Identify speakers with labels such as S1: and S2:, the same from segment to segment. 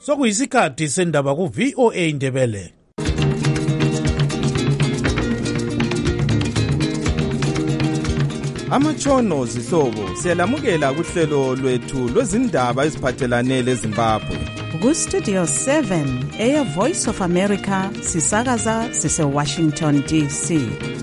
S1: Sokuyisikhathi sendaba ku VOA Indebele.
S2: Amatshono zihlobo siyalamukela kuhlelo lwethu lwezindaba eziphathelane leZimbabwe.
S3: Ku Studio 7 Air Voice of America sisakaza sise Washington DC.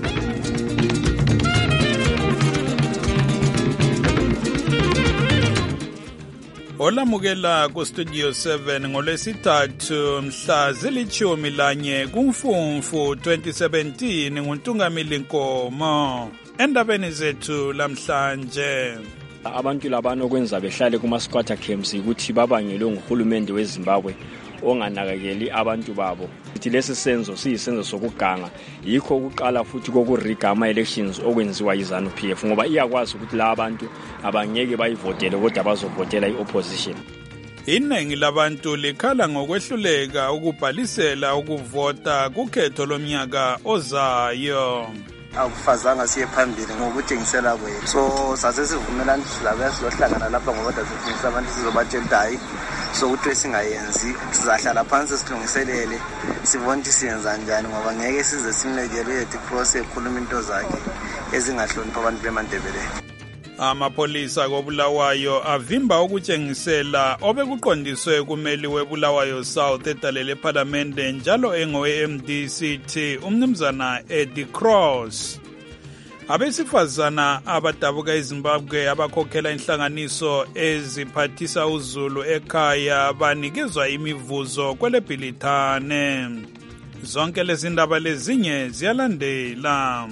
S4: Olamukela ku Studio 7 ngolwesithathu mhla zilithumi lanye kuMfumfu 2017 nguNtungamili Nkomo. Endabeni zethu lamhlanje,
S5: abantu labana okwenza behlale kuma squatter camps ukuthi babangelwe nguhulumende weZimbabwe onganakekeli abantu babo. Ithi lesi senzo siyisenzo sokuganga, yikho ukuqala futhi kokuriga ama elections okwenziwa yiZANU-PF ngoba iyakwazi ukuthi la abantu abangeke bayivotele kodwa bazovotela iopposition.
S4: Iningi labantu likhala ngokwehluleka ukubhalisela ukuvota kukhetho lomnyaka ozayo.
S6: Akufazanga siye phambili ngokutshengisela kwethu, so sasesivumelana sizabe sizohlangana lapha ngoba sifisa abantu sizobatshela hayi sokuthi singayenzi, sizahlala phansi silungiselele sibone ukuthi siyenza njani ngoba ngeke size simlekele yethu cross ekhuluma into zakhe ezingahlonipha abantu beMandebele.
S4: Amapolisa koBulawayo avimba ukutshengisela obekuqondiswe kumeli weBulawayo South edalele eParliamente njalo engowe-MDCT umnumzana Eddie Cross. Abesifazana abadabuka eZimbabwe abakhokhela inhlanganiso eziphathisa uZulu ekhaya banikezwa imivuzo kweleBhilithane. Zonke lezi ndaba lezinye ziyalandela.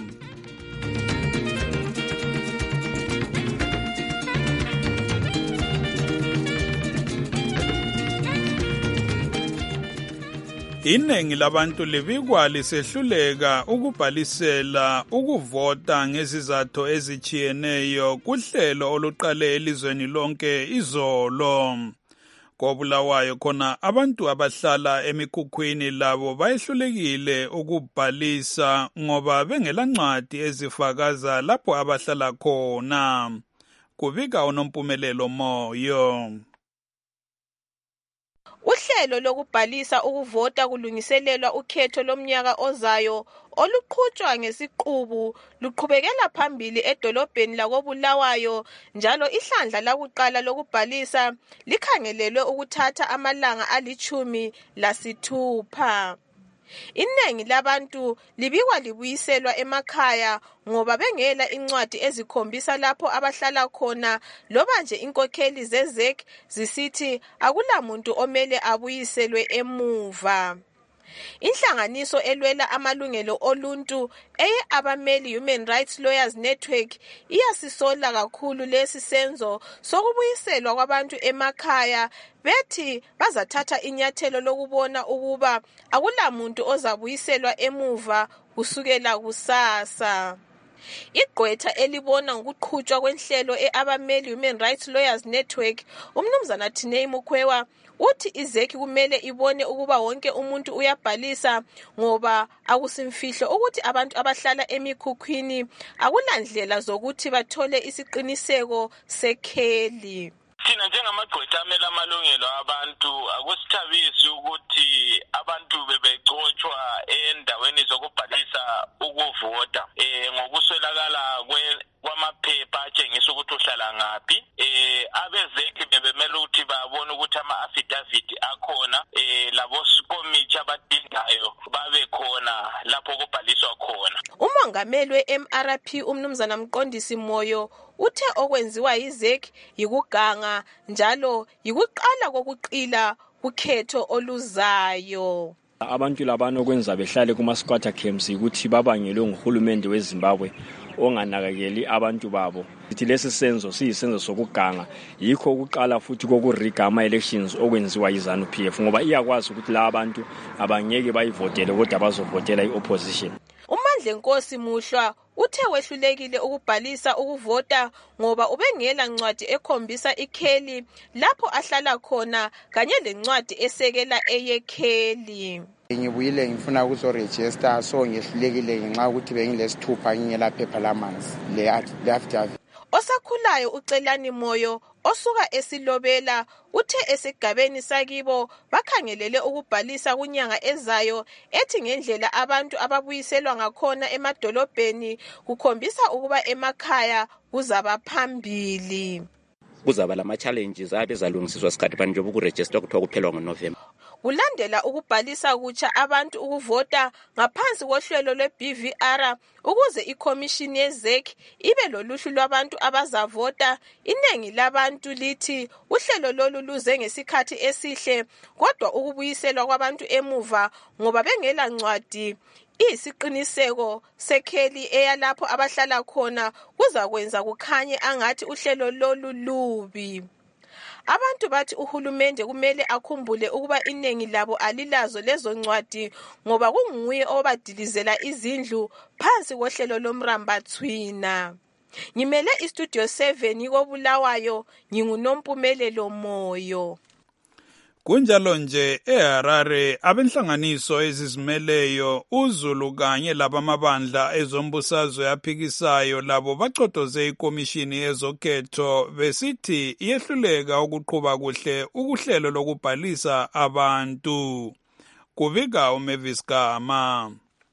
S4: Iningi labantu libikwa lisehluleka ukubhalisela ukuvota ngezizathu ezichiyeneyo kuhlelo oluqale elizweni lonke izolo. KoBulawayo khona abantu abahlala emikhukhwini labo bayehlulekile ukubhalisa ngoba bengelancwadi ezifakaza lapho abahlala khona. Kubika uNompumelelo Moyo.
S7: Uhlelo lokubhalisa ukuvota kulungiselelwa ukhetho lomnyaka ozayo oluqhutshwa ngesiqubu luqhubekela phambili edolobheni lakoBulawayo, njalo ihlandla lakuqala lokubhalisa likhangelelwe ukuthatha amalanga ali-16. Iningi labantu libikwa libuyiselwa emakhaya ngoba bengela incwadi ezikhombisa lapho abahlala khona, loba nje inkokheli zezek zisithi akulamuntu omele abuyiselwe emuva. Inhlanganiso elwela amalungelo oluntu eye-Abameli Human Rights Lawyers Network iyasisola kakhulu lesi senzo sokubuyiselwa kwabantu emakhaya, bethi bazathatha inyathelo lokubona ukuba akulamuntu ozabuyiselwa emuva kusukela kusasa. Igqwetha elibona ngokuqhutshwa kwenhlelo e-Abameli Human Rights Lawyers Network, umnumzana Tinei Mukhwewa, uthi izeki kumele ibone ukuba wonke umuntu uyabhalisa ngoba akusimfihlo ukuthi abantu abahlala emikhukhwini akulandlela zokuthi bathole isiqiniseko sekheli.
S8: Thina njengamagqwetha amele amalungelo abantu akusithabisi ukuthi abantu bebegcotshwa endaweni zokubhalisa ukuvota ngokuswelakala kwamaphepha atshengisa ukuthi uhlala ngaphi. Abezeki bebemele ukuthi babone ukuthi ama-affidavit akhona, labo komiti abadingayo babe khona lapho kubhaliswa khona.
S7: Umongameli we-MRP umnumzana Mqondisi Moyo uthe okwenziwa yizeki yikuganga njalo yikuqala kokuqila kukhetho oluzayo.
S5: Abantu labana okwenza behlale kuma squatter camps ukuthi babangelwe nguhulumende weZimbabwe onganakekeli abantu babo. Ithi lesi senzo siyisenzo sokuganga, yikho ukuqala futhi kokuriga ama elections okwenziwa yiZANU-PF ngoba iyakwazi ukuthi la abantu abangeke bayivotele kodwa bazovotela iopposition.
S7: uMandla Nkosi Muhlwa uthe wehlulekile ukubhalisa ukuvota ngoba ubengela ncwadi ekhombisa ikheli lapho ahlala khona kanye lencwadi esekela eyekheli.
S9: Ngibuyile ngifuna ukuzoregister so ngehlulekile ngenxa ukuthi bengilesithupha ngingela phepha lamanzi le affidavit.
S7: Osakhulayo uCelani Moyo osuka eSilobela uthe esigabeni sakibo bakhangelele ukubhalisa kunyanga ezayo ethi ngendlela abantu ababuyiselwa ngakhona emadolobheni kukhombisa ukuba emakhaya kuzaba phambili.
S9: Kuzaba lama challenges abezalungisiswa sikhathi banje bokuregister kuthiwa kuphelwa ngoNovember.
S7: Kulandela ukubhalisa kutsha abantu ukuvota ngaphansi kohlelo lwe-BVR ukuze ikhomishini yeZEC ibe loluhlu lwabantu abazavota. Iningi labantu lithi uhlelo lolu luze ngesikhathi esihle kodwa ukubuyiselwa kwabantu emuva ngoba bengela ncwadi isiqiniseko sekheli eyalapho abahlala khona kuzakwenza kukhanye angathi uhlelo lolu lubi. Abantu bathi uhulumende kumele akhumbule ukuba iningi labo alilazo lezo ncwadi ngoba kunguye obadilizela izindlu phansi kohlelo lomrambathwina. Ngimele istudio 7 koBulawayo nginguNompumelelo Moyo.
S4: Kunjalo nje eHarare abenhlanganiso ezizimeleyo uZulu kanye labamabandla ezombusazwe aphikisayo labo bacotoze ikomishini yezokhetho besithi iyehluleka ukuqhuba kuhle ukuhlelo lokubhalisa abantu. Kubika uMavis Gama.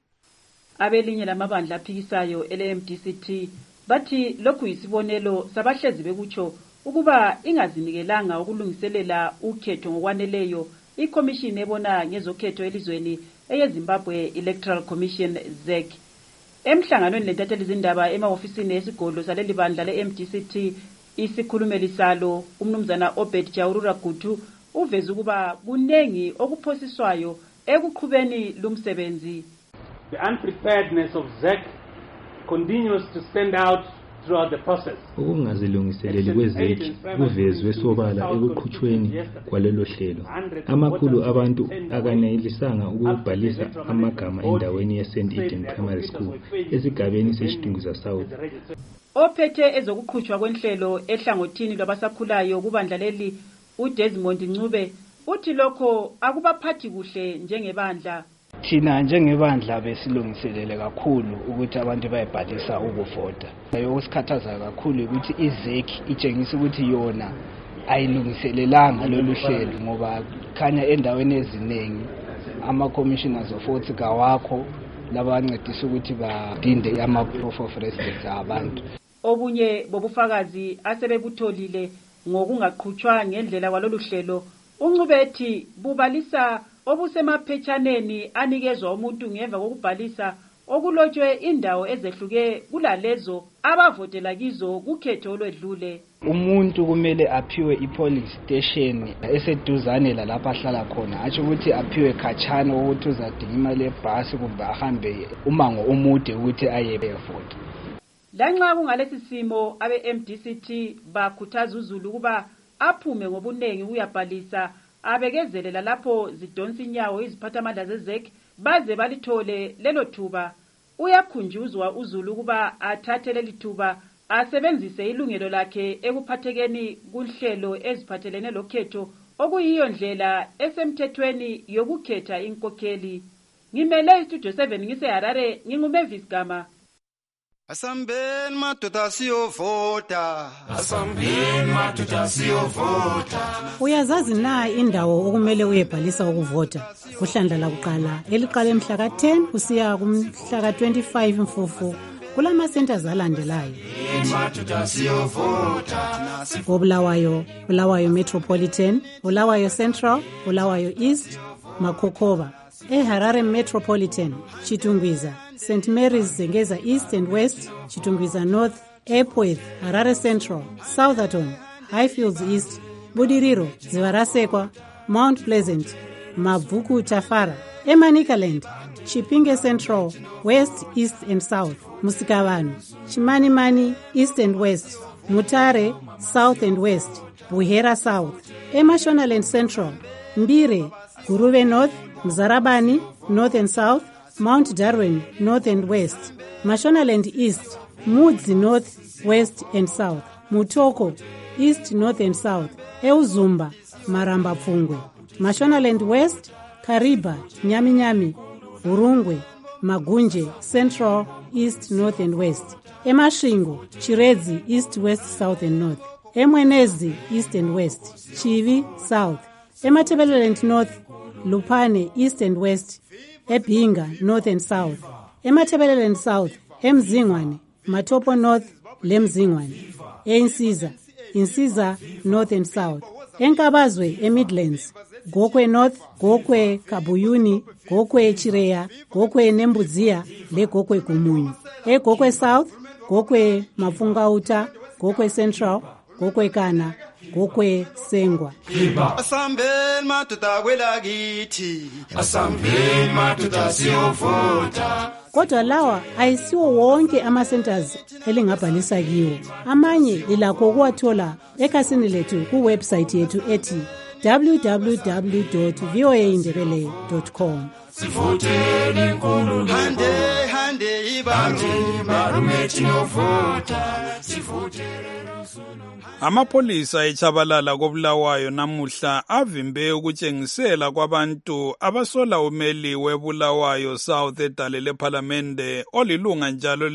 S10: Abelinye lamabandla aphikisayo ele-MDCT bathi lokhu yisibonelo sabahlezi bekutsho ukuba ingazinikelanga ukulungiselela ukhetho ngokwaneleyo ikomishini ebona ngezokhetho elizweni eyeZimbabwe Electoral Commission ZEC. Emhlanganweni lentatheli izindaba emahofisini esigodlo saleli bandla le-MDCT isikhulumeli salo umnumzana Obed Jawurura Gutu uveza ukuba kunengi okuphosiswayo ekuqhubeni lumsebenzi.
S11: The unpreparedness of ZEC continues to stand out throughout the process.
S12: Ukungazilungiseleli kweZEC kuvezwe sobala ekuqhutshweni kwalelo hlelo. Amakhulu abantu akanelisanga ukubhalisa amagama endaweni ye-St. Eden Primary School esigabeni seShtunguza South.
S10: Ophethe ezokuqhutshwa kwenhlelo ehlangothini lwabasakhulayo kubandla leli uDesmond Ncube uthi lokho akubaphathi kuhle njengebandla.
S13: Thina njengebandla besilungiselele kakhulu ukuthi abantu bayibhalisa ukuvota. Yokusikhathaza kakhulu ukuthi iZEC itshengisa ukuthi yona ayilungiselelanga lolu hlelo ngoba khanya endaweni eziningi ama-commissioners of votes kawakho labancedisa ukuthi badinde ama-proof of residence abantu.
S10: Obunye bobufakazi asebebutholile ngokungaqhutshwa ngendlela kwalolu hlelo uNcube ethi bubalisa obusemaphetshaneni anikezwa umuntu ngemva kokubhalisa okulotshwe indawo ezehluke kulalezo abavotela kizo kukhetho olwedlule.
S13: Umuntu kumele aphiwe i-polling station eseduzane lalapha ahlala khona atsho ukuthi aphiwe khatshana ukuthi uzadinga imali yebhasi kumbe ahambe umango omude ukuthi ayevota.
S10: Lanxa kungalesi simo abe-MDCT bakhuthaza uZulu ukuba aphume ngobunengi uyabhalisa abekezelela lapho zidonsa inyawo iziphathamandla zeZEC baze balithole lelo thuba. Uyakhunjuzwa uZulu ukuba athathe leli thuba asebenzise ilungelo lakhe ekuphathekeni kuhlelo eziphathelene lokhetho okuyiyo ndlela esemthethweni yokukhetha inkokheli. Ngimele istudio 7 ngiseHarare nginguMavis Gama.
S14: Asambeni madoda siyovota.
S15: Asambeni madoda siyovota.
S3: Uyazazi na indawo okumele uyebhalisa ukuvota? Kuhlandla lakuqala eliqala emhla ka-10 kusiya kumhla ka-25 Mfufu kulama centers alandelayo.
S15: Madoda siyovota.
S3: Bulawayo Metropolitan, Bulawayo Central, Bulawayo East, Makokova. eHarare Metropolitan, Chitungwiza, St. Mary's Zengeza East and West, Chitungwiza North, Epworth, Harare Central, Southerton, Highfields East, Budiriro, Zivarasekwa, Mount Pleasant, Mavuku Tafara, Emanikaland, Chipinge Central, West, East and South, Musikavanu, Chimanimani, East and West, Mutare, South and West, Buhera South, Emashonaland Central, Mbire, Guruve North, Mzarabani, North and South, Mount Darwin, North and West, Mashonaland East, Mudzi North, West and South, Mutoko, East, North and South, Euzumba, Maramba Pfungwe, Mashonaland West, Kariba, Nyaminyami, Urungwe, Magunje, Central, east, north and west. eMashingo, Chiredzi, east, west, south and north. eMwenezi, east and west. Chivi, south. eMatabeleland north, Lupane, east and west. eBhinga, north and south. eMatabeleland south, eMzingwane, Matopo north, leMzingwane. eInsiza, Insiza, north and south. eNkabazwe, eMidlands, Gokwe north, Gokwe Kabuyuni, Gokwe Chireya, Gokwe Nembudzia, le Gokwe Gumunyu. eGokwe south, Gokwe Mafungauta, Gokwe central, Gokwe Kana, Gokwe Sengwa.
S14: Asambeni madoda kwelakithi,
S15: asambeni madoda siyovota.
S3: Kodwa lawa ayisiwo wonke ama-centers elingabhalisa kiwo. Amanye lilakho ukuwathola ekhasini lethu kuwebsite yethu ethi www.voaindebele.com.
S15: Sivoteni nkulu
S14: hande
S15: ibarumethi novota. Sivoteni
S4: Amapolisa eChabalala koBulawayo namuhla avimbe ukutshengisela kwabantu abasola umeli weBulawayo South edale leParliamente olilunga njalo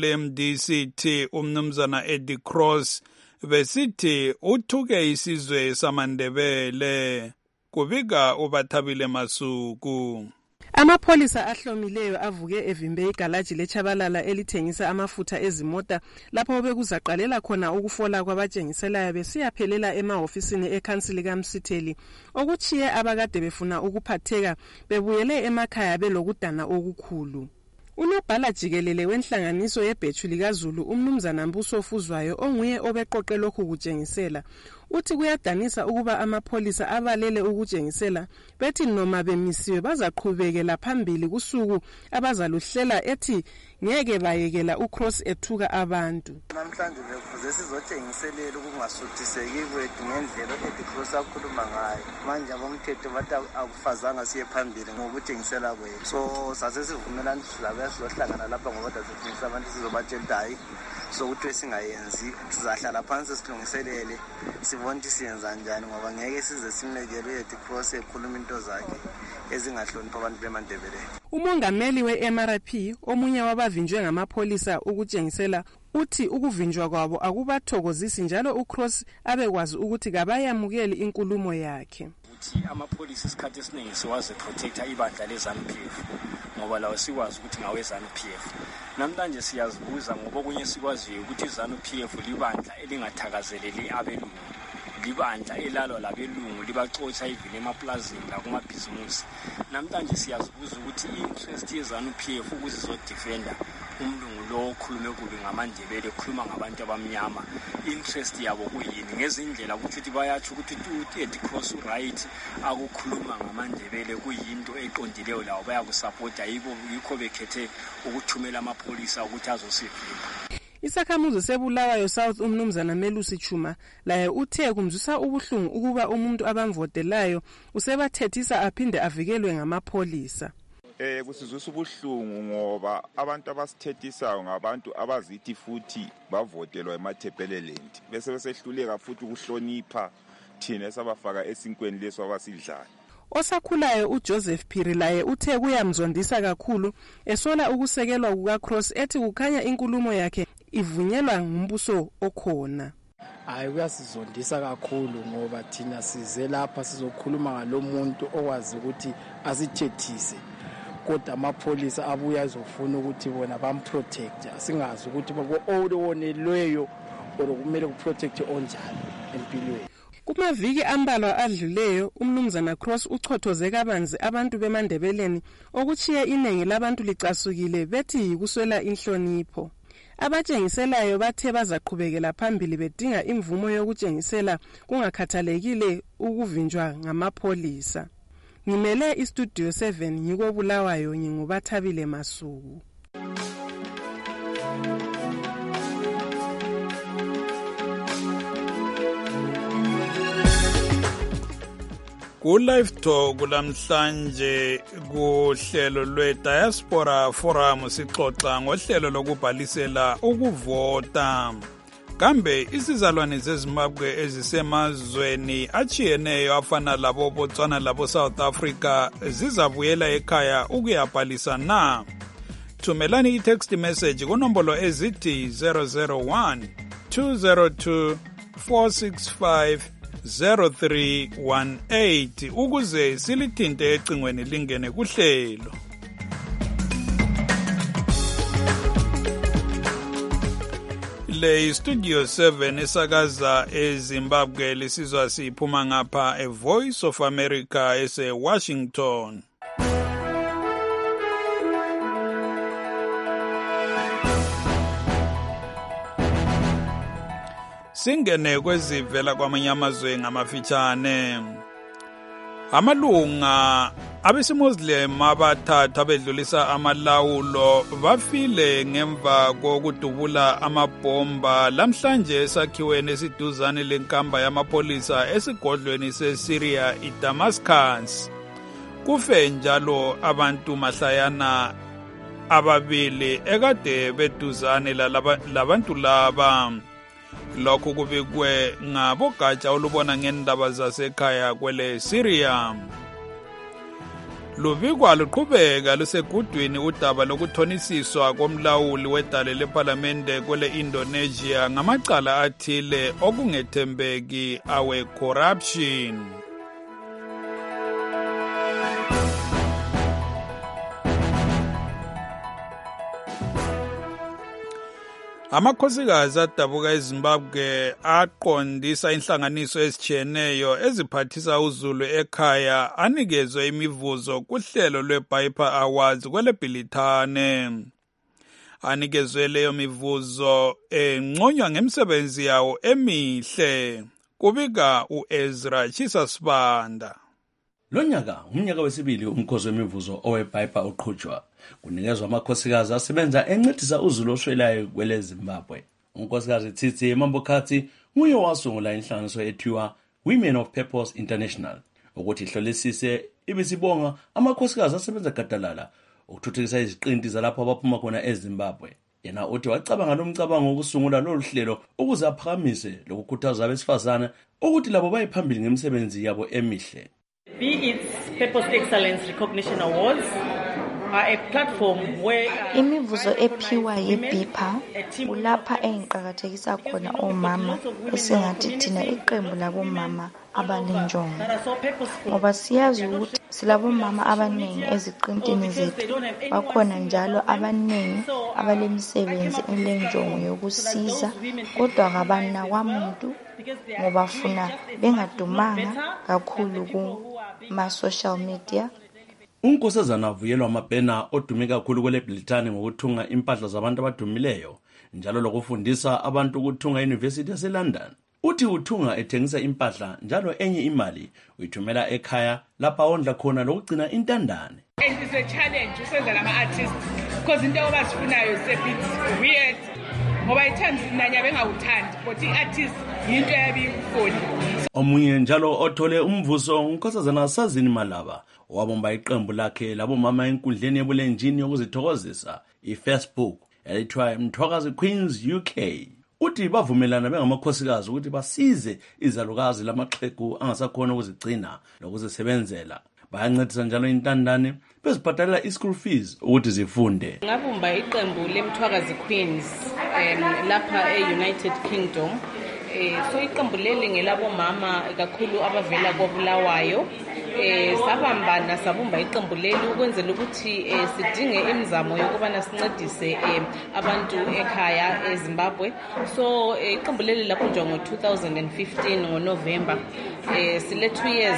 S4: leMDCT umnumzana Eddie Cross besithi uthuke isizwe samaNdebele. Kubika uBathabile Masuku.
S16: Amapholisa ahlomileyo avuke evimbe igalaji leChabalala elithengisa amafutha ezimota lapho bekuzaqalela khona ukufola kwabatshengiselayo besiyaphelela emahofisini ekhansili kaMsitheli okuchiye abakade befuna ukuphatheka bebuyele emakhaya belokudana okukhulu. Unobhala jikelele wenhlanganiso yebhethu likaZulu umnumzana Mbuso Fuzwayo onguye obeqoqe lokhu kutshengisela uthi kuyadanisa ukuba amapholisa abalele ukutshengisela bethi noma bemisiwe bazaqhubekela phambili kusuku abazaluhlela ethi ngeke bayekela uCross ethuka abantu.
S6: Namhlanje bekuze sizotshengiselela ukungasuthiseki kwethu ngendlela uCross akhuluma ngayo. Manje abomthetho bathi akufazanga siye phambili ngokutshengisela kwethu. So sase sivumelana sizohlangana lapha ngoba sifisa abantu sizobatshela hayi so ukuthi singayenzi sizahlala phansi silungiselele sibone ukuthi siyenza njani ngoba ngeke size simlekele uCross ekhuluma into zakhe ezingahlonipha abantu beMandebele.
S16: Umongameli weMRP omunye wabavinjwe ngamapholisa ukutshengisela uthi ukuvinjwa kwabo akubathokozisi njalo uCross abekwazi ukuthi kabayamukeli inkulumo yakhe.
S5: Uthi amapholisa isikhathi esiningi siwazi protector ibandla leZANU-PF ngoba lawo sikwazi ukuthi ngawe ZANU-PF. Namhlanje siyazibuza ngoba okunye sikwaziyo ukuthi iZANU-PF libandla elingathakazeleli abelungu. Libandla elalo labelungu libaxoxa ivile emaplazini la kumabhizimusi. Namhlanje siyazibuza ukuthi i-interest yeZANU-PF ukuzizodefenda umlungu lo okhulume kubi ngamaNdebele okhuluma ngabantu abamnyama. Interest yabo kuyini ngezindlela ukuthi bayathi ukuthi uEddie Cross right akukhuluma ngamaNdebele kuyinto eqondileyo lawo bayakusupporta yikho bekhethe ukuthumela amapholisa ukuthi azosivimba.
S16: Isakhamuzi seBulawayo South umnumzana Melusi Chuma laye uthe kumzwisa ubuhlungu ukuba umuntu abamvotelayo usebathethisa aphinde avikelwe ngamapholisa.
S17: Kusizwisa ubuhlungu ngoba abantu abasithethisayo ngabantu abazithi futhi bavotelwa eMatabeleland bese besehluleka futhi ukuhlonipha thina esabafaka esinkweni leso abasidlayo.
S16: Osakhulayo uJoseph Phiri laye uthe kuyamzondisa kakhulu esola ukusekelwa kukaCross ethi kukhanya inkulumo yakhe ivunyelwa ngumbuso okhona.
S18: Hayi kuyasizondisa kakhulu ngoba thina size lapha sizokhuluma ngalomuntu okwazi ukuthi asithethise kodwa amapholisa abuya azofuna ukuthi bona bamprotect singazi ukuthi owonelweyo kumele kuprotect onjani empilweni.
S16: Kumaviki ambalwa adluleyo umnumzana Cross uchothoze kabanzi abantu beMandebeleni okuchiye inengi labantu licasukile bethi yikuswela inhlonipho. Abatshengiselayo bathe bazaqhubekela phambili bedinga imvumo yokutshengisela kungakhathalekile ukuvinjwa ngamapholisa. Ngimele iStudio 7 ngikobulawayo ngingubathabile Masuku.
S4: Ku-Live Talk lamhlanje kuhlelo lwe-Diaspora Forum sixoxa ngohlelo lokubhalisela ukuvota. Kambe isizalwane zeZimbabwe ezisemazweni achiyeneyo afana labo Botswana labo South Africa zizabuyela ekhaya ukuyabhalisa na? thumelani i-text message kunombolo ezithi 001 202 465 0318 ukuze silithinte ecingweni lingene kuhlelo. Le Studio 7 esakaza eZimbabwe lisizwa siphuma ngapha eVoice of America ese-Washington. Singene kwezivela kwamanye amazwe ngamafitshane. Amalunga abesimuslim abathathu abedlulisa amalawulo bafile ngemva kokudubula amabhomba lamhlanje esakhiweni esiduzane lenkamba yamapolisa esigodlweni seSyria iDamascus. Kufe njalo abantu mahlayana ababili ekade beduzane labantu laba. Lokhu kubikwe ngabogatsha olubona ngendaba zasekhaya kwele Syria. Lubikwa luqhubeka lusegudwini udaba lokuthonisiswa komlawuli wedale leParlamente kwele Indonesia ngamacala athile okungethembeki awe corruption. Amakhosikazi adabuka eZimbabwe aqondisa inhlanganiso ezitshiyeneyo eziphathisa uzulu ekhaya anikezwe imivuzo kuhlelo lweBiper Awards kwele Bhilithane. Anikezwe leyo mivuzo enconywa ngemisebenzi yawo emihle. Kubika uEzra Chisasibanda.
S19: Lonyaka umnyaka wesibili umkhosi wemivuzo oweBiper uqhutshwa. Kunikezwa amakhosikazi asebenza encedisa uzulu oswelayo kwele Zimbabwe. Unkosikazi Tsitsi Mambokati nguye wasungula inhlanganiso ethiwa Women of Purpose International ukuthi ihlolisise ibisibonga amakhosikazi asebenza gadalala ukuthuthukisa iziqinti zalapho abaphuma khona eZimbabwe. Yena uthi wacabanga lo mcabango ukusungula lolu hlelo ukuze aphakamise lokukhuthaza abesifazane ukuthi labo bayiphambili ngemisebenzi yabo emihle.
S20: Be its Purpose Excellence Recognition Awards are a platform where
S21: imivuzo ephiwa yiBiper ulapha engiqhakathekisa khona omama esingathi thina iqembu labomama abanenjongo ngoba siyazi ukuthi silabomama abaningi eziqintini zethu bakhona njalo abaningi abalemisebenzi elenjongo yokusiza kodwa ngabana kwamuntu ngoba funa bengadumanga kakhulu kuma social media.
S19: Unkosazana Vuyelwa Mabhena odume kakhulu kwele Bhilithane ngokuthunga impahla zabantu abadumileyo njalo lokufundisa abantu ukuthunga eUniversity yaseLondon. Uthi uthunga ethengisa impahla njalo enye imali uyithumela ekhaya lapha ondla khona lokugcina intandane.
S22: And it's a challenge usenza lama artists because into abasifunayo is a bit weird. Ngoba ithanda nanya bengawuthandi but iartist into yabikufuni.
S19: Omunye njalo othole umvuso unkosazana Sazini Malaba wabomba iqembu lakhe labomama enkundleni yebulenjini yokuzithokozisa iFacebook elithiwa Mthwakazi Queens UK. Uthi bavumelana bengamakhosikazi ukuthi basize izalukazi lamaxhegu angasakhona ukuzigcina lokuzisebenzela. Bayancedisa njalo intandane bezibhadalela i-school fees ukuthi zifunde.
S20: Ngabumba iqembu leMthwakazi Queens lapha e-United Kingdom. So iqembu leli ngelabomama kakhulu abavela koBulawayo. Sabambana sabumba iqembu leli ukwenzela ukuthi sidinge imizamo yokubana sincedise abantu ekhaya eZimbabwe. So iqembu leli lakhunjwa ngo-2015 ngoNovember. Sile 2 years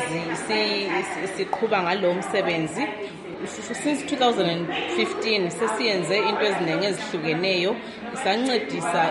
S20: siqhuba ngalo msebenzi. Since 2015 sesiyenze into eziningi ezihlukeneyo sancedisa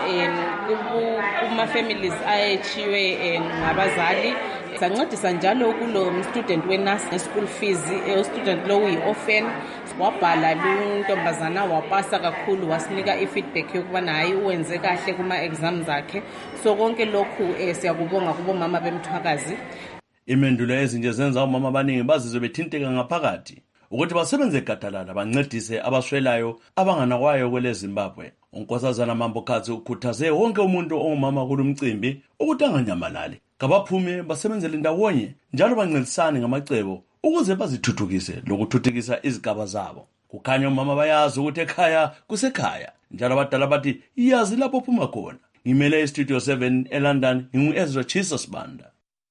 S20: kuma families ayechiwe ngabazali sancedisa njalo kulo student weNAS school fees student lo uyi-orphan wabhala luntombazana wapasa kakhulu wasinika i-feedback yokubana hayi uwenze kahle kuma exams zakhe. So konke lokhu siyakubonga kubomama bemthwakazi.
S19: Imendulo ezinje zenza umama abaningi bazizwe bethinteka ngaphakathi ukuthi basebenze gadalala bancedise abaswelayo abanganakwayo kwele Zimbabwe. Unkosazana Mambokati ukhuthaze wonke umuntu ongumama kulumcimbi ukuthi anganyamalali kabaphume basebenzele ndawonye njalo bancedisane ngamacebo ukuze bazithuthukise lokuthuthukisa izigaba zabo. kukhanya umama bayazi ukuthi ekhaya kusekhaya, njalo abadala bathi yazi lapho uphuma khona. Ngimele iStudio 7 eLondon, ngingu-Ezra Chisa Sibanda.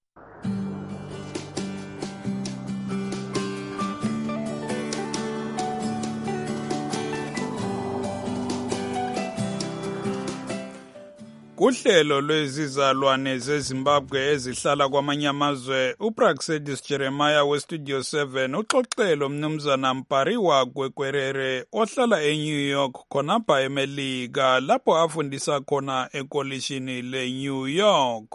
S4: Kuhlelo lwezizalwane zeZimbabwe ezihlala kwamanye amazwe, uPraxedis Jeremiah weStudio 7 uxoxelo mnumzana Mpariwa Gwekwerere ohlala eNew York khonapha eMelika lapho afundisa khona ekolishini leNew York.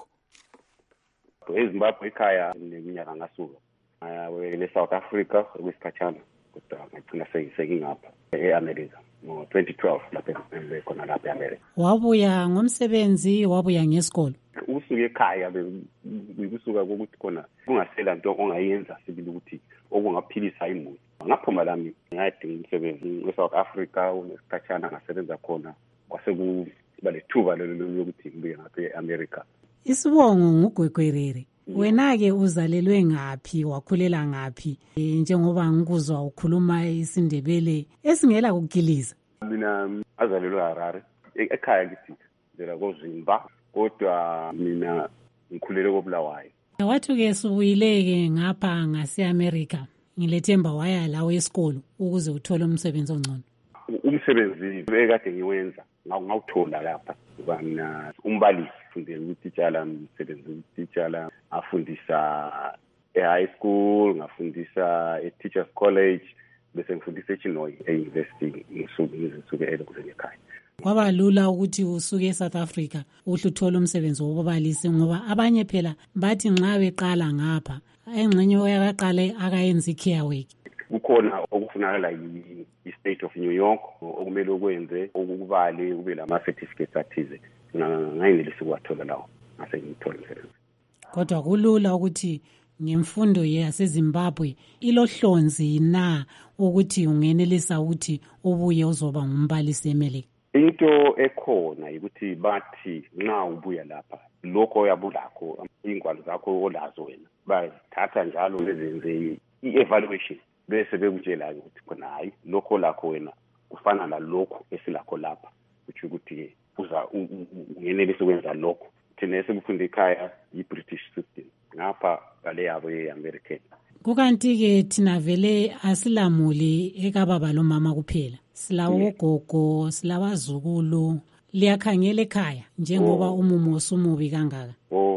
S1: eZimbabwe ekhaya neminyaka ngasuka le-South Africa kwesikhatshana kodwa ngagcina sengingapha e-America ngo-2012 lapha khona lapha e-America.
S3: Wabuya ngomsebenzi, wabuya ngesikolo?
S1: Usuke ekhaya bekusuka kokuthi khona kungasela nto ongayenza sibili ukuthi okungaphilisa imuli. Ngaphuma lami ngayadinga umsebenzi e-South Africa ngesikhatshana ngasebenza khona kwasekuba lethuba lokuthi ngibuye ngapha e-America.
S3: Isibongo nguGwekwerere. Wena-ke uzalelwe ngaphi, wakhulela ngaphi? Njengoba ngikuzwa ukhuluma isiNdebele esingela kugiliza.
S1: Mina azalelwe Harare. Ekhaya ngithi ngela koZimba, kodwa mina ngikhulele koBulawayo.
S3: Wathi-ke subuyileke ngapha ngase-America. Ngilethemba waya lawo esikolo ukuze uthole umsebenzi ongcono.
S1: Umsebenzi bekade ngiwenza ngawuthola lapha. Mina umbalisi fundela ukutitshala, umsebenzi ukutitshala, afundisa e-high school, ngafundisa e-teachers college, bese ngifundisa eChinoy e-university ngisuke ekhaya.
S3: Kwaba lula ukuthi usuke eSouth Africa uhle uthole umsebenzi wobubalisi ngoba abanye phela bathi nxa beqala ngapha engxenye oyakaqale akayenza i-care work.
S1: Kukhona okufunakala i-state of New York okumele ukwenze okubale kube lama-certificates athize ngayinelisi ukuwathola lawo ngase ngithole umsebenzi.
S3: Kodwa kulula ukuthi ngemfundo yaseZimbabwe ilohlonzi na ukuthi ungenelisa ukuthi ubuye uzoba ngumbalisi eMelika?
S1: Into ekhona ukuthi bathi nxa ubuya lapha lokho oyabulakho ingwalo zakho olazo wena bazithatha njalo bezenze i-evaluation bese bekutshela ukuthi khona hayi lokho lakho wena kufana nalokho esilakho lapha, kuthi ukuthi uza ungenelisa ukwenza lokho. Thina esikufunde ekhaya yi-British system ngapha ngale yabo ye-American.
S3: Kukanti-ke thina vele asilamuli ekababa lomama kuphela, silawo ogogo, silabazukulu. Liyakhangela ekhaya njengoba umumo usumubi kangaka.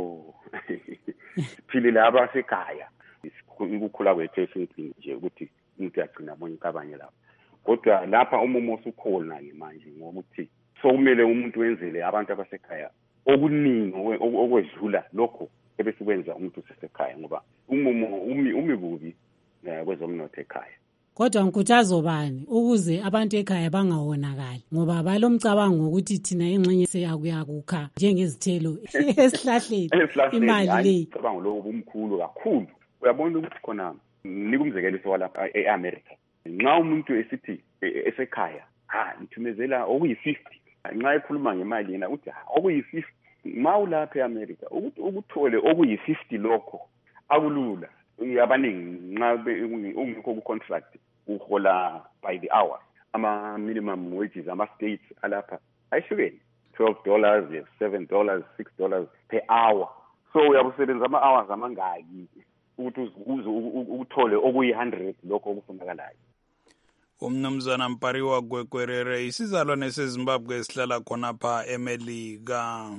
S1: Philile abasekhaya ukukhula kwethu esintwini nje ukuthi umuntu agcina abonye kabanye lapha, kodwa lapha umumo usukhona-ke manje ngokuthi sokumele umuntu wenzele abantu abasekhaya okuningi okwedlula lokho ebesikwenza umuntu usesekhaya ngoba umumo umibubi kwezomnotho ekhaya.
S3: Kodwa ngikhuthaza bani ukuze abantu ekhaya bangawonakali ngoba balomcabango ukuthi thina engxenye seyakukha njengezithelo esihlahleni imali le.
S1: Cabango lo umkhulu kakhulu. Uyabona ukuthi khona nikumzekeliso walapha e-America. Nxa umuntu esithi esekhaya ngithumezela okuyi-50 nxa ekhuluma ngemali yena uthi okuyi-50 mawulapha e-America ukuthi ukuthole okuyi-50 lokho akulula. Abaningi nxa ungikho ku-contract uhola by the hour. Ama-minimum wages ama-states alapha ayihlukene, $12, $7, $6 per hour. So uyabusebenza ama-hours amangaki ukuthi uthole okuyi-100 lokho okufunakalayo.
S4: Umnumzana Mpariwa Gwekwerere, isizalwane seZimbabwe esihlala khonapha eMelika.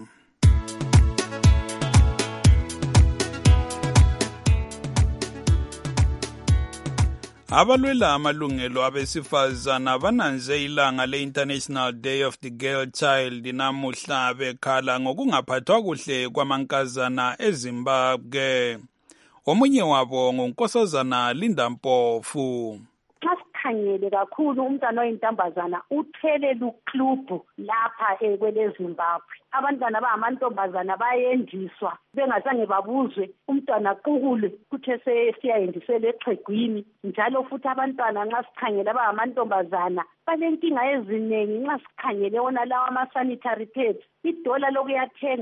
S4: Abalwela amalungelo abesifazana bananze ilanga le-International Day of the Girl Child namuhla bekhala ngokungaphathwa kuhle kwamankazana eZimbabwe. Omunye wabo ngunkosazana Linda Mpofu.
S2: Khangele kakhulu umntwana oyintombazana uthele luklubhu lapha kweleZimbabwe. Abantwana abangamantombazana bayendiswa bengazange babuzwe, umntwana qukule kuthe siyayendisela exhegwini. Njalo futhi abantwana nxa sikhangele abangamantombazana balenkinga eziningi nxa sikhangele wona lawa ama-sanitary pads. Idola lokuyathenga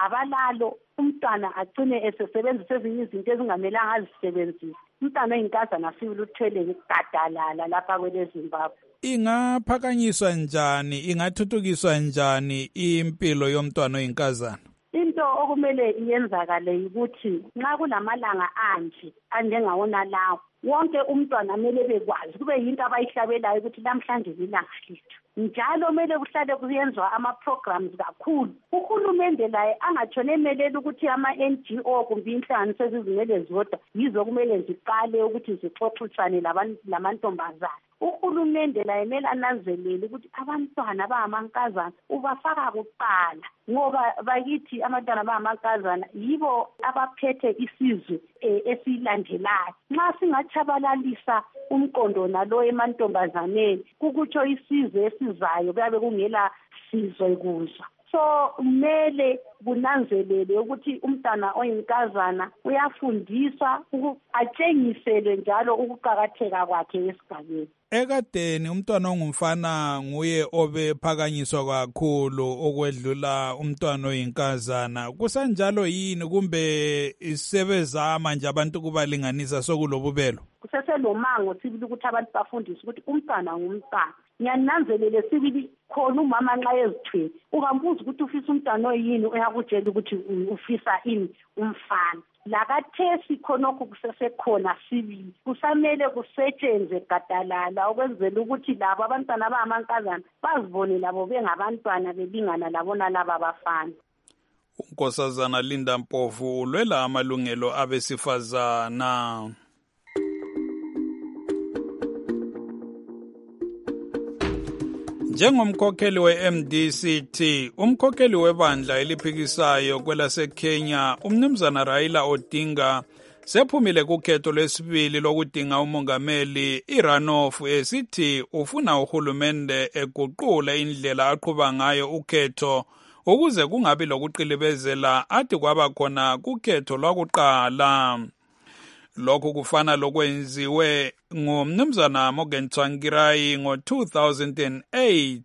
S2: abalalo umntwana agcine esesebenzisa ezinye izinto ezingamelanga azisebenzise. Umntwana oyinkazana sibili uthwele gadalala lapha kweleZimbabwe.
S4: Ingaphakanyiswa njani, ingathuthukiswa njani impilo yomntwana oyinkazana?
S2: Into okumele iyenzakale ukuthi nxa kulamalanga anjengawona lawo, wonke umntwana kumele bekwazi kube yinto abayihlabelayo ukuthi namhlanje lilanga lethu. Njalo kumele kuhlale kuyenzwa ama-programs kakhulu. Uhulumende laye angatshone emelela ukuthi ama-NGO kumbe inhlanganiso ezizimele zodwa yizo kumele ziqale ukuthi zixoxisane lamantombazana. Uhulumende laye kumele ananzelele ukuthi abantwana abangamankazana ubafaka kuqala, ngoba bakithi abantwana abangamankazana yibo abaphethe isizwe esilandelayo. Nxa singatshabalalisa umqondo nalo emantombazaneni, kukutsho isizwe esizayo kuyabe kungela sizwe kuzo. So kumele kunanzelele ukuthi umntwana oyinkazana uyafundiswa atshengiselwe njalo ukuqakatheka kwakhe esigabeni.
S4: Ekadeni umntwana ongumfana nguye obephakanyiswa kakhulu okwedlula umntwana oyinkazana. Kusanjalo yini kumbe isebezama nje abantu kubalinganisa sokulobubelo?
S2: Kuseselomango sibili ukuthi abantu bafundiswe ukuthi umntwana ngumntwana. Ngiyananzelele sibili khona umama nxa ezithwele ungambuza ukuthi ufisa umntwana oyini, uyakutshela ukuthi ufisa ini umfana. Lakathesi khonokho kusesekhona sibili, kusamele kusetshenzwe gadalala ukwenzela ukuthi labo abantwana abangamankazana bazibone labo bengabantwana belingana labona laba abafana.
S4: uNkosazana Linda Mpofu ulwela amalungelo abesifazana. Njengomkhokheli we-MDCT, umkhokheli webandla eliphikisayo kwelaseKenya, umnumzana Raila Odinga, sephumile kukhetho lwesibili lokudinga umongameli iRunoff esithi ufuna uhulumende eguqula indlela aqhuba ngayo ukhetho ukuze kungabi lokuqilibezela athi kwaba khona kukhetho lwakuqala. Lokhu kufana lokwenziwe ngumnumzana Morgan Tsvangirai ngo-2008.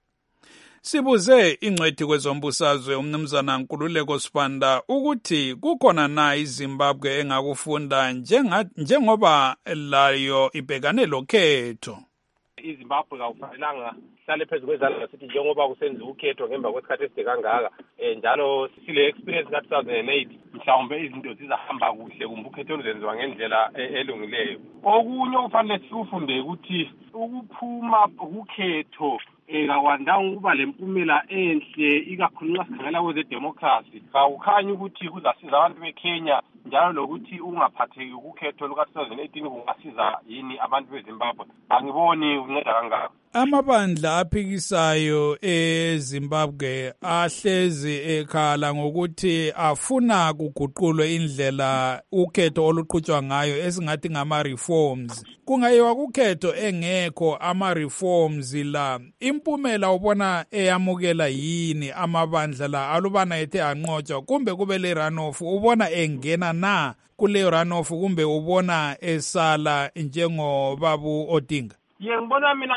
S4: Sibuze ingcwethi kwezombusazwe umnumzana Nkululeko Sibanda ukuthi kukhona na iZimbabwe engakufunda njengoba layo ibhekane lokhetho.
S8: iZimbabwe akufanelanga sihlale phezu kwezandla sithi njengoba kusenziwa ukhetho ngemva kwesikhathi eside kangaka njalo sile experience ka-2008 mhlawumbe izinto zizahamba kuhle kumbe ukhetho luzenziwa ngendlela elungileyo. Okunye okufanele sikufunde ukuthi ukuphuma ukhetho kakwandanga ukuba lempumela enhle ikakhulu nxa sikhangela kwezedemokhrasi. Kawukhanyi ukuthi kuzasiza abantu beKenya njalo lokuthi ungaphatheki ukhetho luka-2018 kungasiza yini abantu beZimbabwe. Angiboni kunceda kangako.
S4: Amabandla aphikisayo eZimbabwe ahlezi ekhala ngokuthi afuna kuguqulwe indlela ukhetho oluqhutshwa ngayo esingathi ngama-reforms. Kungayiwa kukhetho engekho ama-reforms la, impumela ubona eyamukela yini amabandla la alubana ethe anqotshwa kumbe kube le runoff ubona engena na kule runoff kumbe ubona esala njengobabu Odinga?
S8: Ngibona mina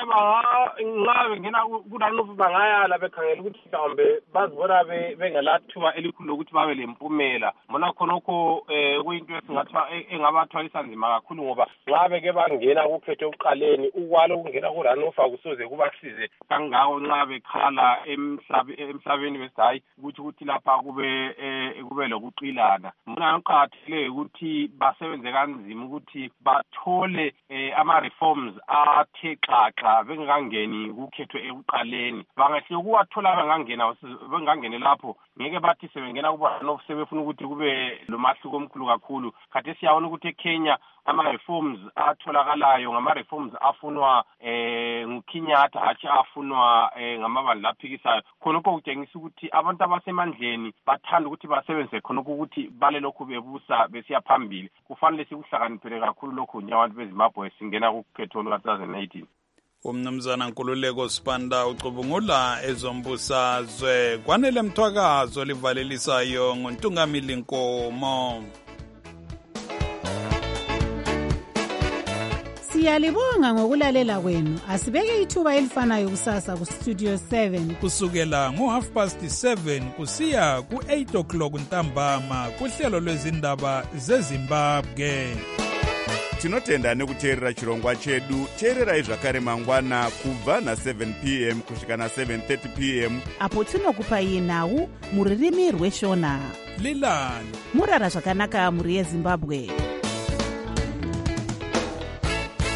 S8: nxa bengena kuRunoff bangayala bekhangela ukuthi mhlawumbe bazibona bengelathuba elikhulu lokuthi babe lempumela. Mbona khonokho kuyinto esingathiwa engabathwalisa nzima kakhulu ngoba nxa beke bangena kukhetho ekuqaleni ukwala ukungena kuRunoff akusoze kubasize kangako nxa bekhala emhlabeni besithi hayi ukuthi lapha kube lokuqilana. Mbona kuqakathekile ukuthi basebenze kanzima ukuthi bathole ama-reforms athe xaxa bengangeni kukhetho ekuqaleni. Bangahle ukuwathola bengangene lapho ngeke bathi sebengena kuRunoff sebefuna ukuthi kube lomahluko omkhulu kakhulu. Khathi siyabona ukuthi eKenya ama-reforms atholakalayo ngama-reforms afunwa nguKenyatta hatshi afunwa ngamabandla aphikisayo. Khonokho kutshengisa ukuthi abantu abasemandleni bathanda ukuthi basebenzise khonokho ukuthi bale lokhu bebusa besiya phambili. Kufanele sikuhlakaniphele kakhulu lokhu njengabantu beZimbabwe singena kukhetho luka-2018.
S4: Umnumzana Nkululeko Sibanda ucubungula ezombusazwe. Kwanele Mthwakazo livalelisayo nguNtungamili Nkomo.
S3: Siyalibonga ngokulalela kwenu. Asibeke ithuba elifanayo kusasa ku Studio 7
S4: kusukela ngo7:30 kusiya ku8 o'clock ntambama kuhlelo lwezindaba zeZimbabwe.
S7: Tinotenda nekuteerera chirongwa chedu. Teererai zvakare mangwana kubva na7 p.m. kusvika na7:30 p.m.
S9: apo tinokupai nhau muririmi rweshona.
S4: Lilani
S9: murara zvakanaka muri yeZimbabwe.